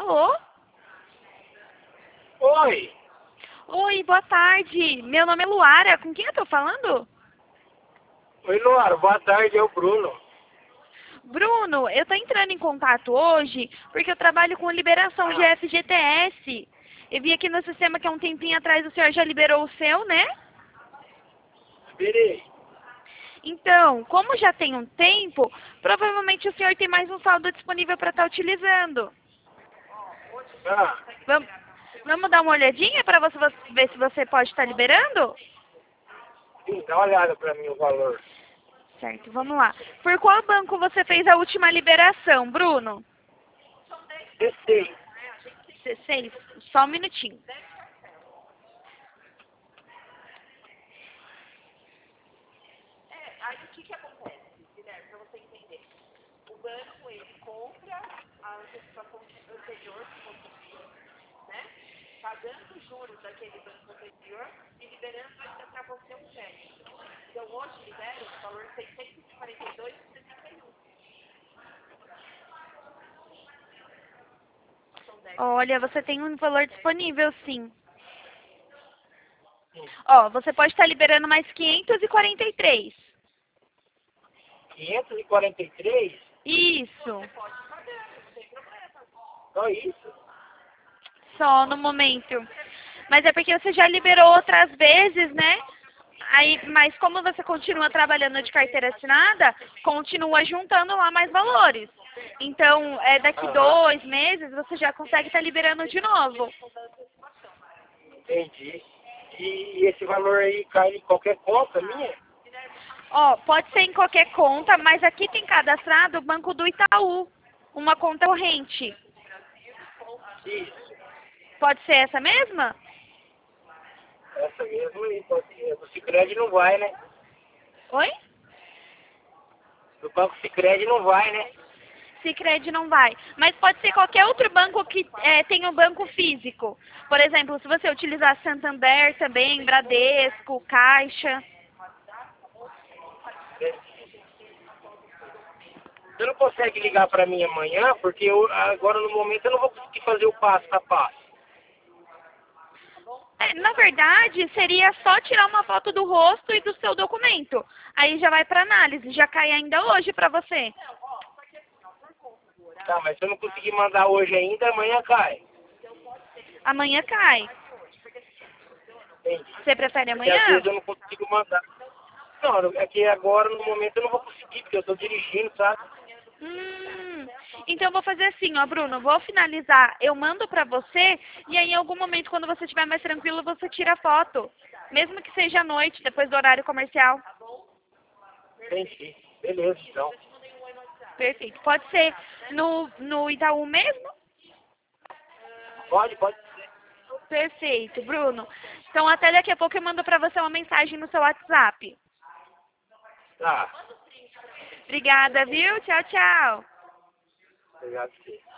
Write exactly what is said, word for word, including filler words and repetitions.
Alô? Oi, Oi, boa tarde. Meu nome é Luara. Com quem eu tô falando? oi Luara, boa tarde, é o Bruno. Bruno, eu tô entrando em contato hoje porque eu trabalho com liberação de Ah, F G T S. Eu vi aqui no sistema que há um tempinho atrás o senhor já liberou o seu, né? esperei. Então, como já tem um tempo, provavelmente o senhor tem mais um saldo disponível para estar utilizando. Ah, Vamos, vamos dar uma olhadinha para você ver se você pode estar liberando? sim, dá uma olhada pra mim o valor. Certo, vamos lá. Por qual banco você fez a última liberação, Bruno? Dezesseis. C seis? Só um minutinho. Olha, você tem um valor disponível, sim. Ó, você pode estar liberando mais quinhentos e quarenta e três. quinhentos e quarenta e três? Isso. Só isso? Só no momento. Mas é porque você já liberou outras vezes, né? Aí, mas como você continua trabalhando de carteira assinada, continua juntando lá mais valores. Então, é, daqui Aham, dois meses você já consegue estar liberando de novo. entendi. E, e esse valor aí cai em qualquer conta minha? Ó, pode ser em qualquer conta, mas aqui tem cadastrado o Banco do Itaú, uma conta corrente. Isso, Pode ser essa mesma? essa mesmo aí, pode ser. Do Sicredi não vai, né? Oi? Do Banco Sicredi não vai, né? Sicredi não vai. Mas pode ser qualquer outro banco que é, tenha um banco físico. Por exemplo, se você utilizar Santander também, Bradesco, Caixa. Você não consegue ligar pra mim amanhã, porque eu, agora no momento eu não vou conseguir fazer o passo a passo. É, na verdade, seria só tirar uma foto do rosto e do seu documento. Aí já vai para análise, já cai ainda hoje para você. Tá, mas se eu não conseguir mandar hoje ainda, amanhã cai. Amanhã cai. Entendi. Você prefere Porque às amanhã? vezes eu não consigo mandar. Não, é que agora no momento eu não vou conseguir, porque eu tô dirigindo, sabe? Hum, então eu vou fazer assim, ó, Bruno, vou finalizar, eu mando pra você e aí em algum momento quando você estiver mais tranquilo você tira a foto, mesmo que seja à noite, depois do horário comercial. Entendi. Beleza, então. Perfeito. Pode ser no, no Itaú mesmo? Pode, pode ser. Perfeito, Bruno. Então até daqui a pouco eu mando pra você uma mensagem no seu WhatsApp. Tá. Obrigada, viu? Tchau, tchau. Obrigado, sim.